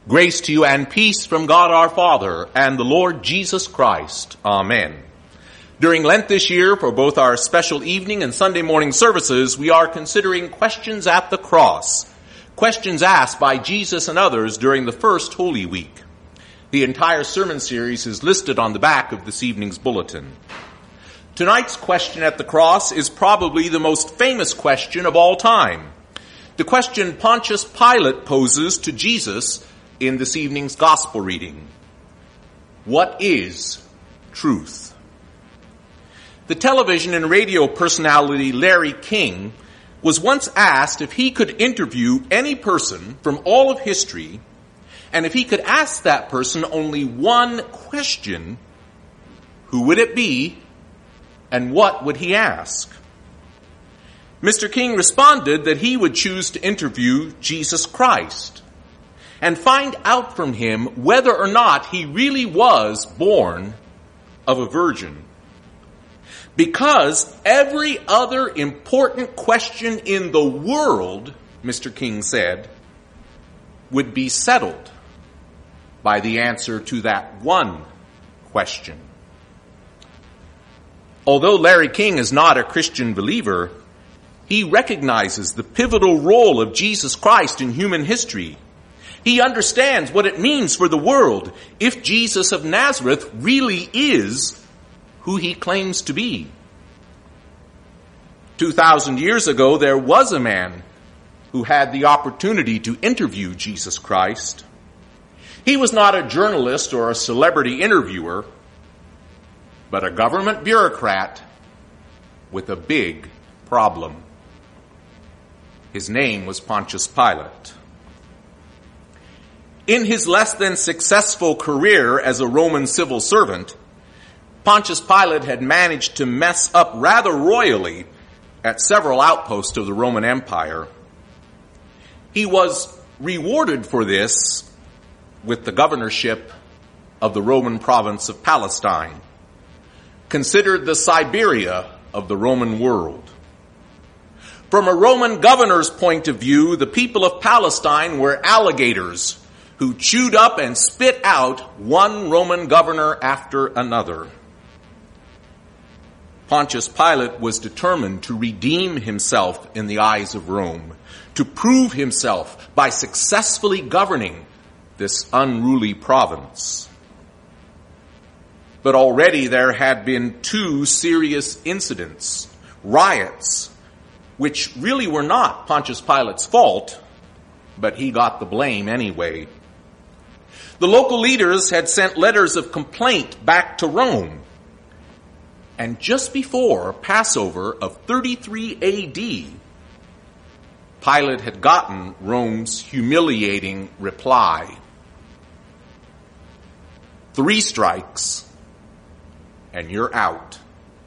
Grace to you and peace from God our Father and the Lord Jesus Christ. Amen. During Lent this year, for both our special evening and Sunday morning services, we are considering questions at the cross, questions asked by Jesus and others during the first Holy Week. The entire sermon series is listed on the back of this evening's bulletin. Tonight's question at the cross is probably the most famous question of all time. The question Pontius Pilate poses to Jesus in this evening's gospel reading. What is truth? The television and radio personality Larry King was once asked if he could interview any person from all of history, and if he could ask that person only one question, who would it be, and what would he ask? Mr. King responded that he would choose to interview Jesus Christ and find out from him whether or not he really was born of a virgin. Because every other important question in the world, Mr. King said, would be settled by the answer to that one question. Although Larry King is not a Christian believer, he recognizes the pivotal role of Jesus Christ in human history. He understands what it means for the world if Jesus of Nazareth really is who he claims to be. 2,000 years ago, there was a man who had the opportunity to interview Jesus Christ. He was not a journalist or a celebrity interviewer, but a government bureaucrat with a big problem. His name was Pontius Pilate. In his less than successful career as a Roman civil servant, Pontius Pilate had managed to mess up rather royally at several outposts of the Roman Empire. He was rewarded for this with the governorship of the Roman province of Palestine, considered the Siberia of the Roman world. From a Roman governor's point of view, the people of Palestine were alligators who chewed up and spit out one Roman governor after another. Pontius Pilate was determined to redeem himself in the eyes of Rome, to prove himself by successfully governing this unruly province. But already there had been two serious incidents, riots, which really were not Pontius Pilate's fault, but he got the blame anyway. The local leaders had sent letters of complaint back to Rome. And just before Passover of 33 A.D., Pilate had gotten Rome's humiliating reply. 3 strikes, and you're out.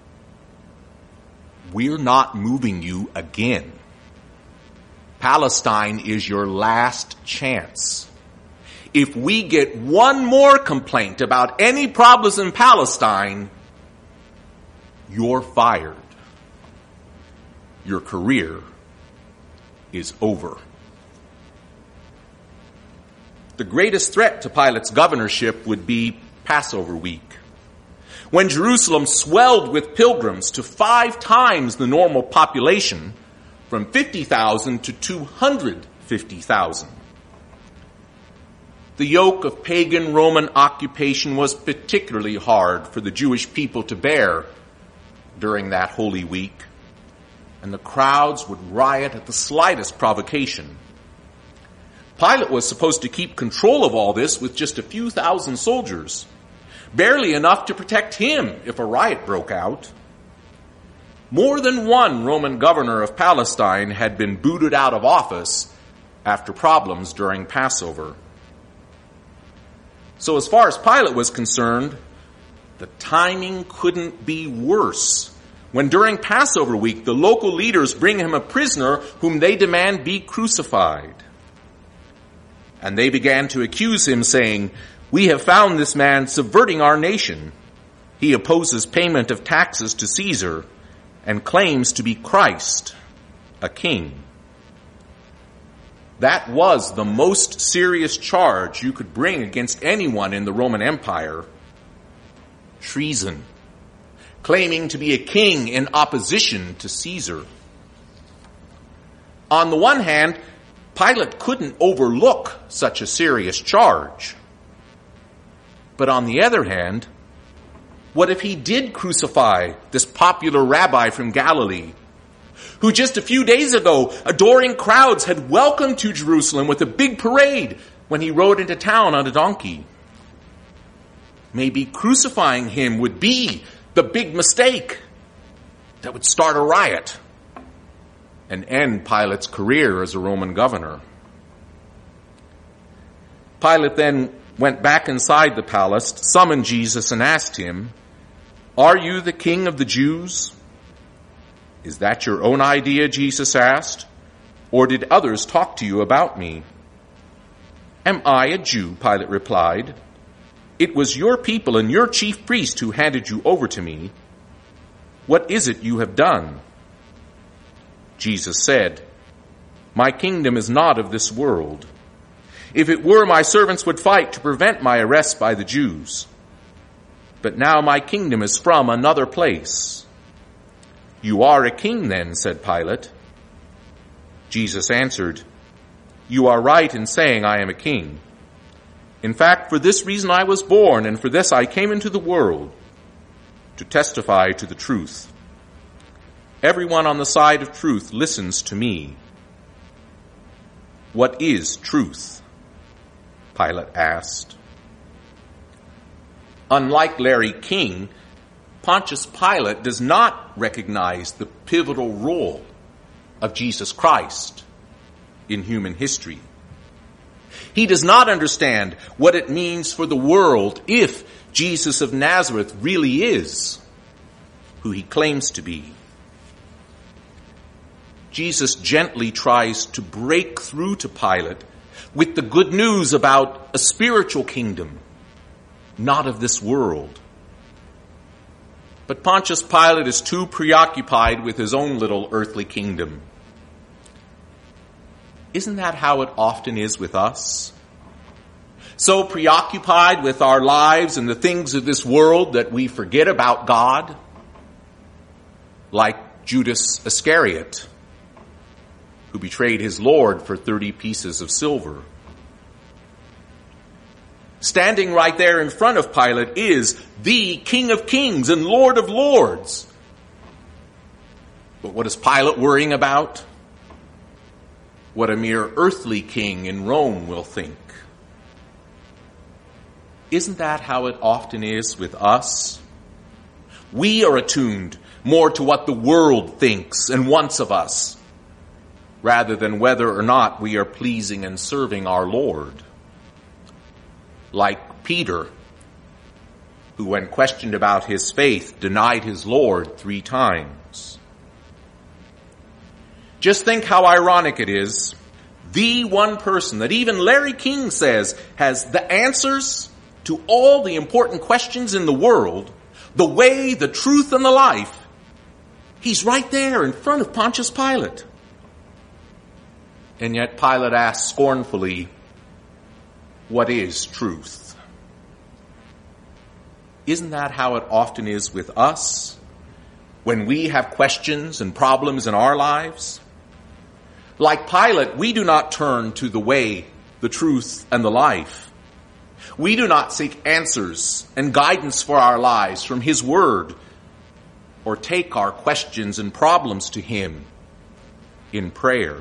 We're not moving you again. Palestine is your last chance. If we get one more complaint about any problems in Palestine, you're fired. Your career is over. The greatest threat to Pilate's governorship would be Passover week, when Jerusalem swelled with pilgrims to 5 times the normal population, from 50,000 to 250,000. The yoke of pagan Roman occupation was particularly hard for the Jewish people to bear during that Holy Week, and the crowds would riot at the slightest provocation. Pilate was supposed to keep control of all this with just a few thousand soldiers, barely enough to protect him if a riot broke out. More than one Roman governor of Palestine had been booted out of office after problems during Passover. So as far as Pilate was concerned, the timing couldn't be worse when during Passover week the local leaders bring him a prisoner whom they demand be crucified. And they began to accuse him, saying, "We have found this man subverting our nation. He opposes payment of taxes to Caesar and claims to be Christ, a king." That was the most serious charge you could bring against anyone in the Roman Empire. Treason, claiming to be a king in opposition to Caesar. On the one hand, Pilate couldn't overlook such a serious charge. But on the other hand, what if he did crucify this popular rabbi from Galilee, who just a few days ago, adoring crowds had welcomed to Jerusalem with a big parade when he rode into town on a donkey? Maybe crucifying him would be the big mistake that would start a riot and end Pilate's career as a Roman governor. Pilate then went back inside the palace, summoned Jesus, and asked him, "Are you the king of the Jews?" "Is that your own idea?" Jesus asked. "Or did others talk to you about me?" "Am I a Jew?" Pilate replied. "It was your people and your chief priest who handed you over to me. What is it you have done?" Jesus said, "My kingdom is not of this world. If it were, my servants would fight to prevent my arrest by the Jews. But now my kingdom is from another place." "You are a king then," said Pilate. Jesus answered, "You are right in saying I am a king. In fact, for this reason I was born, and for this I came into the world, to testify to the truth. Everyone on the side of truth listens to me." "What is truth?" Pilate asked. Unlike Larry King, Pontius Pilate does not recognize the pivotal role of Jesus Christ in human history. He does not understand what it means for the world if Jesus of Nazareth really is who he claims to be. Jesus gently tries to break through to Pilate with the good news about a spiritual kingdom, not of this world. But Pontius Pilate is too preoccupied with his own little earthly kingdom. Isn't that how it often is with us? So preoccupied with our lives and the things of this world that we forget about God, like Judas Iscariot, who betrayed his Lord for 30 pieces of silver. Standing right there in front of Pilate is the King of Kings and Lord of Lords. But what is Pilate worrying about? What a mere earthly king in Rome will think. Isn't that how it often is with us? We are attuned more to what the world thinks and wants of us, rather than whether or not we are pleasing and serving our Lord. Like Peter, who when questioned about his faith denied his Lord 3 times. Just think how ironic it is. The one person that even Larry King says has the answers to all the important questions in the world, the way, the truth, and the life, he's right there in front of Pontius Pilate. And yet Pilate asks scornfully, "What is truth?" Isn't that how it often is with us when we have questions and problems in our lives? Like Pilate, we do not turn to the way, the truth, and the life. We do not seek answers and guidance for our lives from his word, or take our questions and problems to him in prayer.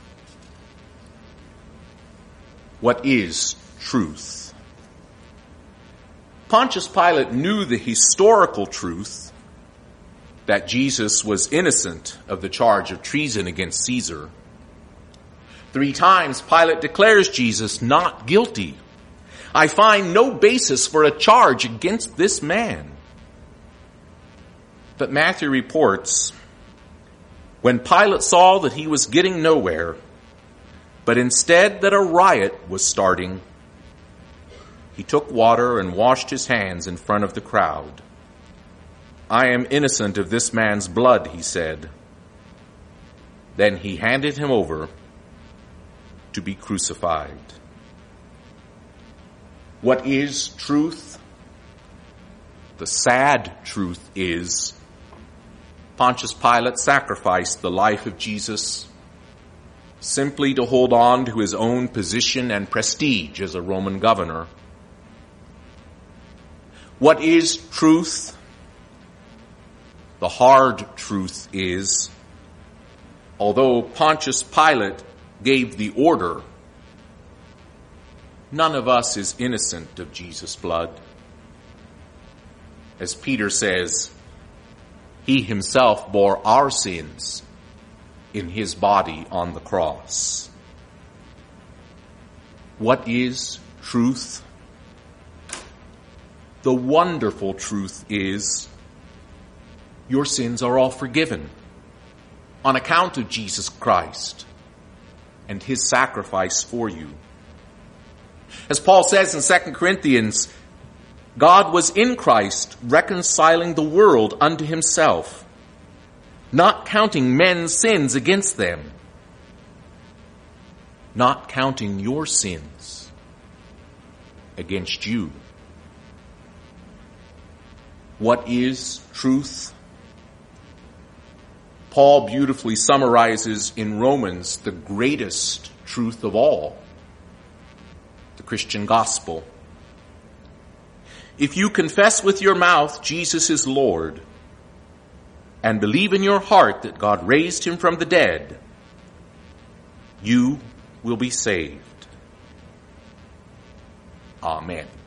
What is truth? Pontius Pilate knew the historical truth that Jesus was innocent of the charge of treason against Caesar. 3 times Pilate declares Jesus not guilty. "I find no basis for a charge against this man." But Matthew reports, when Pilate saw that he was getting nowhere, but instead that a riot was starting, he took water and washed his hands in front of the crowd. "I am innocent of this man's blood," he said. Then he handed him over to be crucified. What is truth? The sad truth is Pontius Pilate sacrificed the life of Jesus simply to hold on to his own position and prestige as a Roman governor. What is truth? The hard truth is, although Pontius Pilate gave the order, none of us is innocent of Jesus' blood. As Peter says, he himself bore our sins in his body on the cross. What is truth? The wonderful truth is your sins are all forgiven on account of Jesus Christ and his sacrifice for you. As Paul says in 2 Corinthians, God was in Christ reconciling the world unto himself, not counting men's sins against them, not counting your sins against you. What is truth? Paul beautifully summarizes in Romans the greatest truth of all, the Christian gospel. If you confess with your mouth Jesus is Lord, and believe in your heart that God raised him from the dead, you will be saved. Amen.